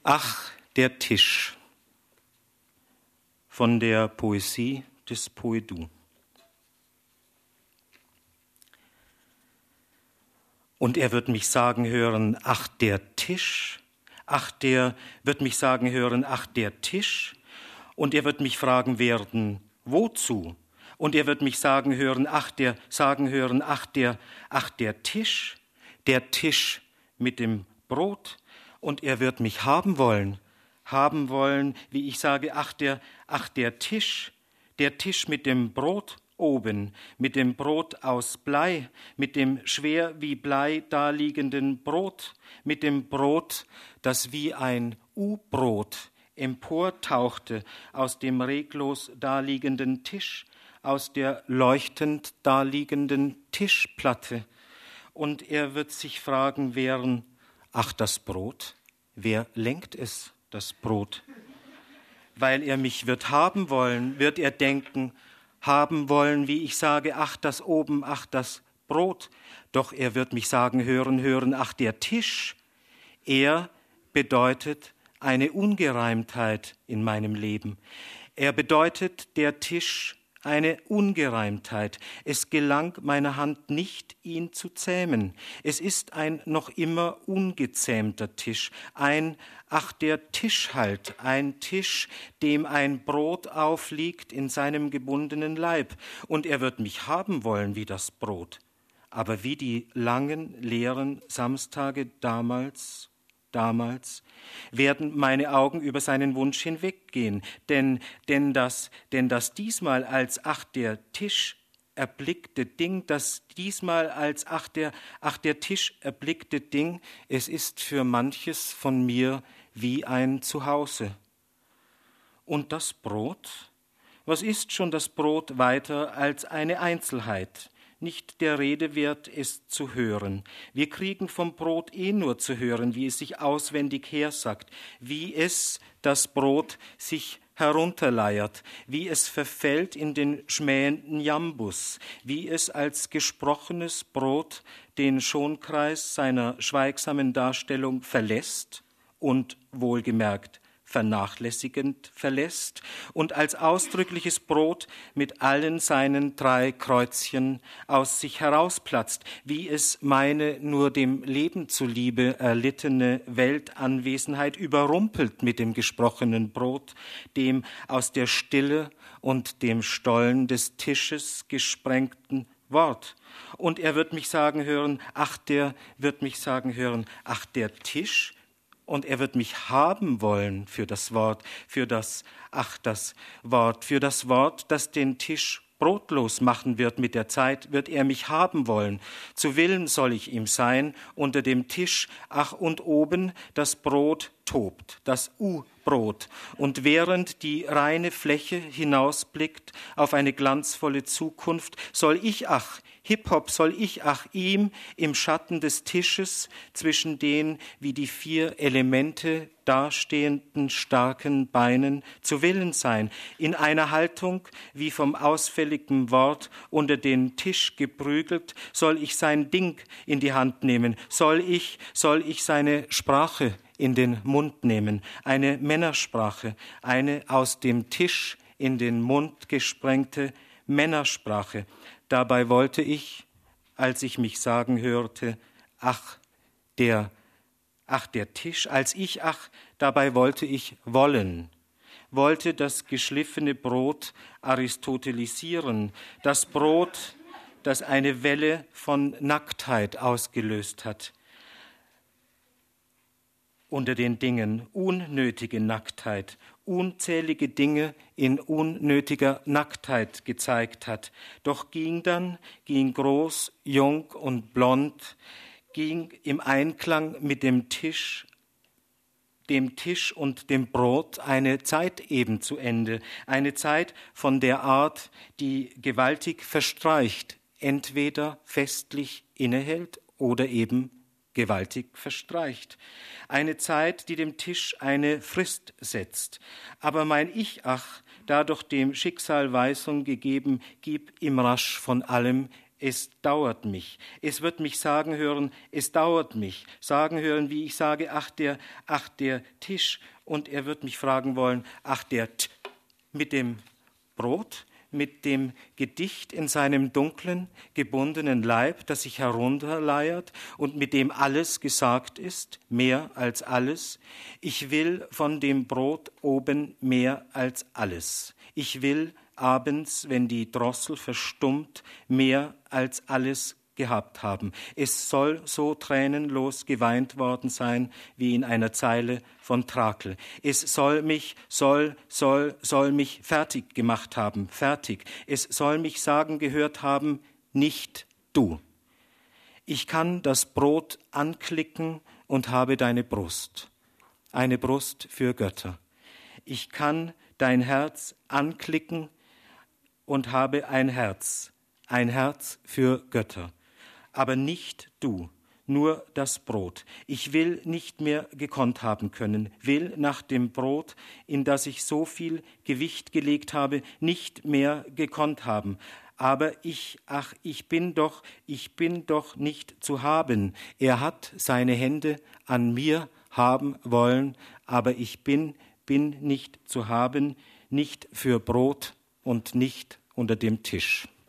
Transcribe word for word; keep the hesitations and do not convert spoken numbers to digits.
Ach, der Tisch von der Poesie des Poitou. Und er wird mich sagen hören, ach, der Tisch, ach, der wird mich sagen hören, ach, der Tisch. Und er wird mich fragen werden, wozu? Und er wird mich sagen hören, ach, der, sagen hören, ach, der, ach, der Tisch, der Tisch mit dem Brot. Und er wird mich haben wollen, haben wollen, wie ich sage, ach, der, ach, der Tisch, der Tisch mit dem Brot oben, mit dem Brot aus Blei, mit dem schwer wie Blei daliegenden Brot, mit dem Brot, das wie ein U-Brot emportauchte aus dem reglos daliegenden Tisch, aus der leuchtend daliegenden Tischplatte. Und er wird sich fragen werden, ach, das Brot, wer lenkt es, das Brot? Weil er mich wird haben wollen, wird er denken, haben wollen, wie ich sage, ach, das oben, ach, das Brot. Doch er wird mich sagen, hören, hören, ach, der Tisch, er bedeutet eine Ungereimtheit in meinem Leben. Er bedeutet, der Tisch, eine Ungereimtheit. Es gelang meiner Hand nicht, ihn zu zähmen. Es ist ein noch immer ungezähmter Tisch, ein, ach, der Tisch halt, ein Tisch, dem ein Brot aufliegt in seinem gebundenen Leib. Und er wird mich haben wollen wie das Brot. Aber wie die langen, leeren Samstage damals, Damals werden meine Augen über seinen Wunsch hinweggehen, denn, denn, das, denn das diesmal als ach der Tisch erblickte Ding, das diesmal als ach der, ach der Tisch erblickte Ding, es ist für manches von mir wie ein Zuhause. Und das Brot? Was ist schon das Brot weiter als eine Einzelheit? Nicht der Rede wert, es zu hören. Wir kriegen vom Brot eh nur zu hören, wie es sich auswendig hersagt, wie es, das Brot, sich herunterleiert, wie es verfällt in den schmähenden Jambus, wie es als gesprochenes Brot den Schonkreis seiner schweigsamen Darstellung verlässt und wohlgemerkt vernachlässigend verlässt und als ausdrückliches Brot mit allen seinen drei Kreuzchen aus sich herausplatzt, wie es meine nur dem Leben zuliebe erlittene Weltanwesenheit überrumpelt mit dem gesprochenen Brot, dem aus der Stille und dem Stollen des Tisches gesprengten Wort. Und er wird mich sagen hören, ach, der wird mich sagen hören, ach, der Tisch. Und er wird mich haben wollen für das Wort, für das, ach, das Wort, für das Wort, das den Tisch brotlos machen wird mit der Zeit, wird er mich haben wollen. Zu Willen soll ich ihm sein, unter dem Tisch, ach, und oben das Brot tobt, das U-Brot. Und während die reine Fläche hinausblickt auf eine glanzvolle Zukunft, soll ich, ach, Hip-Hop, soll ich, ach, ihm im Schatten des Tisches zwischen den wie die vier Elemente dastehenden starken Beinen zu Willen sein, in einer Haltung wie vom ausfälligen Wort unter den Tisch geprügelt, soll ich sein Ding in die Hand nehmen, soll ich, soll ich seine Sprache in den Mund nehmen, eine Männersprache, eine aus dem Tisch in den Mund gesprengte Männersprache. Dabei wollte ich, als ich mich sagen hörte, ach, der, ach, der Tisch, als ich, ach, dabei wollte ich wollen, wollte das geschliffene Brot aristotelisieren, das Brot, das eine Welle von Nacktheit ausgelöst hat. Unter den Dingen unnötige Nacktheit, unzählige Dinge in unnötiger Nacktheit gezeigt hat. Doch ging dann, ging groß, jung und blond, ging im Einklang mit dem Tisch, dem Tisch und dem Brot eine Zeit eben zu Ende, eine Zeit von der Art, die gewaltig verstreicht, entweder festlich innehält oder eben gewaltig verstreicht. Eine Zeit, die dem Tisch eine Frist setzt. Aber mein Ich, ach, dadurch dem Schicksal Weisung gegeben, gib ihm rasch von allem es dauert mich. Es wird mich sagen hören, es dauert mich. Sagen hören, wie ich sage, ach der, ach der Tisch. Und er wird mich fragen wollen, ach der T mit dem Brot, mit dem Gedicht in seinem dunklen, gebundenen Leib, das sich herunterleiert und mit dem alles gesagt ist, mehr als alles. Ich will von dem Brot oben mehr als alles. Ich will abends, wenn die Drossel verstummt, mehr als alles gehabt haben. Es soll so tränenlos geweint worden sein, wie in einer Zeile von Trakel. Es soll mich, soll, soll, soll mich fertig gemacht haben, fertig. Es soll mich sagen gehört haben, nicht du. Ich kann das Brot anklicken und habe deine Brust, eine Brust für Götter. Ich kann dein Herz anklicken und habe ein Herz, ein Herz für Götter. Aber nicht du, nur das Brot. Ich will nicht mehr gekonnt haben können, will nach dem Brot, in das ich so viel Gewicht gelegt habe, nicht mehr gekonnt haben. Aber ich, ach, ich bin doch, ich bin doch nicht zu haben. Er hat seine Hände an mir haben wollen, aber ich bin, bin nicht zu haben, nicht für Brot und nicht unter dem Tisch.